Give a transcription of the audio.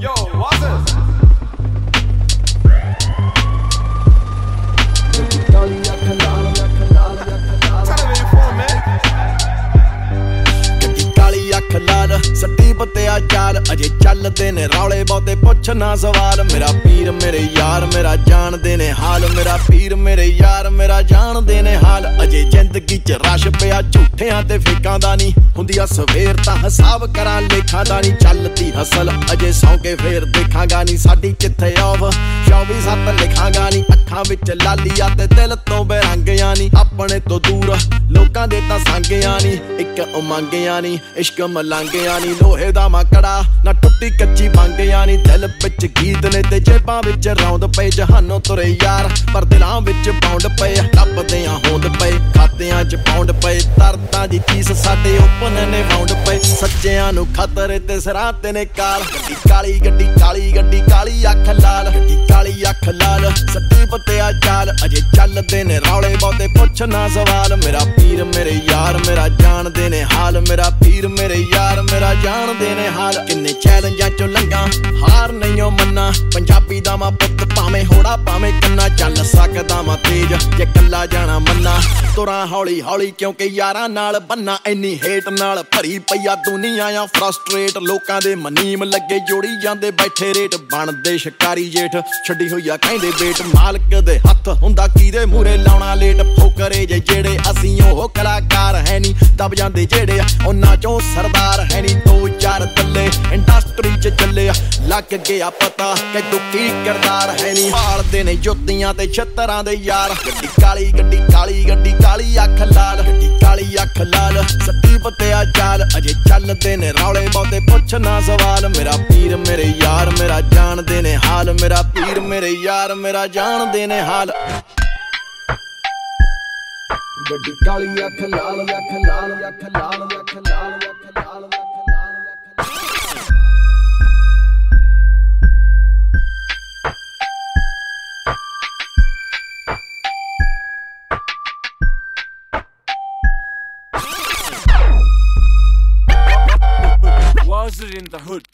Yo, what's this? Tell me where you from, man. ਕਾਲੀ ਅੱਖ ਲਾਲ ਸੱਟੀ ਪੱਤਿਆ ਚਾਲ ਅਜੇ ਚੱਲਦੇ ਨੇ ਰੌਲੇ ਬਹੁਤੇ ਪੁੱਛ ਨਾ ਸਵਾਲ ਮੇਰਾ ਪੀਰ ਮੇਰੇ ਯਾਰ ਮੇਰਾ ਜਾਣਦੇ ਨੇ ਹਾਲ ਮੇਰਾ ਪੀਰ ਮੇਰੇ ਯਾਰ ਮੇਰਾ ਜਾਣਦੇ ਨੇ ਹਾਲ ਅਜੇ ਜ਼ਿੰਦਗੀ 'ਚ ਰਸ਼ ਪਿਆ ਝੂਠਿਆਂ ਤੇ ਫੇਕਾਂ ਦਾ ਨਹੀਂ ਹੁੰਦੀ ਆ ਸਵੇਰ ਤਾਂ ਹਿਸਾਬ ਕਰਾਂ ਲੇਖਾਂ ਦਾ ਨਹੀਂ ਚੱਲਦੀ ਹਸਲ ਅਜੇ ਸੌਂ ਕੇ ਫੇਰ ਦੇਖਾਂਗਾ ਨਹੀਂ ਸਾਡੀ ਕਿੱਥੇ ਆਵ 24/7 ਲਿਖਾਂਗਾ ਨਹੀਂ ਅੱਖਾਂ ਵਿੱਚ ਲਾਲੀਆਂ ਤੇ ਦਿਲ ਤੋਂ ਬੇਰੰਗਿਆਂ ਨਹੀਂ ਆਪਣੇ ਤੋਂ ਦੂਰ ਲੋਕਾਂ ਦੇ ਤਾਂ ਸੰਗਿਆਂ ਨਹੀਂ ਇੱਕ ਉਮੰਗਿਆਂ ਨਹੀਂ ਇਸ਼ਕ ਮਲੰਗਿਆਂ ਨੀ ਲੋਹੇ ਦਾ ਮਾਕੜਾ ਨਾ ਟੁੱਟੀ ਕੱਚੀ ਮੰਗਿਆਂ ਨੀ ਦਿਲ ਵਿੱਚ ਗੀਤ ਨੇ ਤੇ ਜੇਬਾਂ ਵਿੱਚ ਰੌਂਦ ਪਏ ਜਹਾਨੋਂ ਤੁਰੇ ਯਾਰ ਪਰ ਦਿਲਾਂ ਵਿੱਚ ਪੌਂਡ ਪਏ ਲੱਭਦੇ ਆ ਹੋਂਦ ਪਏ ਖਾਤਿਆਂ 'ਚ ਪੌਂਡ ਪਏ ਦਰਦਾਂ ਦੀ ਚੀਜ਼ ਸਾਡੇ ਓਪਨ ਨੇ ਵੌਂਡ ਪਏ ਸੱਚਿਆਂ ਨੂੰ ਖਤਰੇ ਤੇ ਸਿਰਾਂ ਤੇ ਨੇ ਕਾਲ ਗੱਡੀ ਕਾਲੀ ਅੱਖ ਲਾਲ ਗੱਡੀ ਕਾਲੀ ਅੱਖ ਲਾਲ ਸੱਟੀ ਪੱਤਿਆ ਚਾਲ ਅਜੇ ਚੱਲਦੇ ਨੇ ਰੌਲੇ ਬਹੁਤੇ ਪੁੱਛ ਨਾ ਸਵਾਲ ਮੇਰਾ ਪੀਰ ਮੇਰੇ ਯਾਰ ਮੇਰਾ ਜਾਣਦੇ ਨੇ ਹਾਲ ਮੇਰਾ ਪੀਰ ਮੇਰੇ ਯਾਰ ਮੇਰਾ ਜਾਣਦੇ ਨੇ ਹਾਲ ਕਿੰਨੇ ਚੈਲੰਜਾਂ ਚੋਂ ਲੰਘਾਂ ਹਾਰ ਨਹੀਂਓ ਮੰਨਾ ਪੰਜਾਬੀ ਦਾ ਮਾਂ ਪੁੱਤ ਭਾਵੇਂ ਹੋੜਾ ਭਾਵੇਂ ਕੰਨਾ ਚੱਲ ਸਕਦਾ ਮਾਂ ਤੇਜ ਜੇ ਕੱਲਾ ਜਾਣਾ ਮੰਨਾ ਤੁਰਾਂ ਹੌਲੀ ਹੌਲੀ ਕਿਉਂਕਿ ਯਾਰਾਂ ਨਾਲ ਬੰਨਾ ਇੰਨੀ ਹੇਟ ਨਾਲ ਭਰੀ ਪਈਆ ਦੁਨੀਆ ਆ ਫਰਸਟ੍ਰੇਟ ਲੋਕਾਂ ਦੇ ਮਨੀਮ ਲੱਗੇ ਜੋੜੀ ਜਾਂਦੇ ਬੈਠੇ ਰੇਟ ਬਣਦੇ ਸ਼ਿਕਾਰੀ ਜੇਠ ਛੱਡੀ ਹੋਈ ਆ ਕਹਿੰਦੇ ਵੇਟ ਮਾਲਕ ਦੇ ਹੱਥ ਹੁੰਦਾ ਕਿਹਦੇ ਮੂਰੇ ਲਾਉਣਾ ਲੇਟ ਫੋਕਰੇ ਜੇ ਜਿਹੜੇ ਅਸੀਂ ਉਹ ਕਲਾਕਾਰ ਹੈ ਨੀ ਦਬ ਜਾਂਦੇ ਜਿਹੜੇ ਉਹਨਾਂ ਚੋਂ ਸਰਦਾਰ ਹੈ ਨੀ 2-4 ਥੱਲੇ ਇੰਡਸਟਰੀ 'ਚ ਚੱਲੇ ਲੱਗ ਗਿਆ ਪਤਾ ਕਿ ਦੁੱਖੀ ਕਿਰਦਾਰ ਹੈ ਨੀ ਭਾਲਦੇ ਨੇ ਜੁੱਤੀਆਂ ਤੇ ਛੱਤਰਾਂ ਦੇ ਯਾਰ ਗੱਡੀ ਕਾਲੀ ਅੱਖ ਲਾਲ ਗੱਡੀ ਕਾਲੀ ਅੱਖ ਲਾਲ ਸੱਟੀ ਪੱਤਿਆ ਚਾਲ ਅਜੇ ਚੱਲਦੇ ਨੇ ਰੌਲੇ ਬਹੁਤੇ ਪੁੱਛ ਨਾ ਸਵਾਲ ਮੇਰਾ ਪੀਰ ਮੇਰੇ ਯਾਰ ਮੇਰਾ ਜਾਣਦੇ ਨੇ ਹਾਲ ਮੇਰਾ ਪੀਰ ਮੇਰੇ ਯਾਰ ਮੇਰਾ ਜਾਣਦੇ ਨੇ ਹਾਲ ਗੱਡੀ ਕਾਲੀ ਅੱਖ ਲਾਲ ਅੱਖ ਲਾਲ ਅੱਖ ਲਾਲ ਅੱਖ ਲਾਲ ਅੱਖ ਲਾਲ Was it in the hood?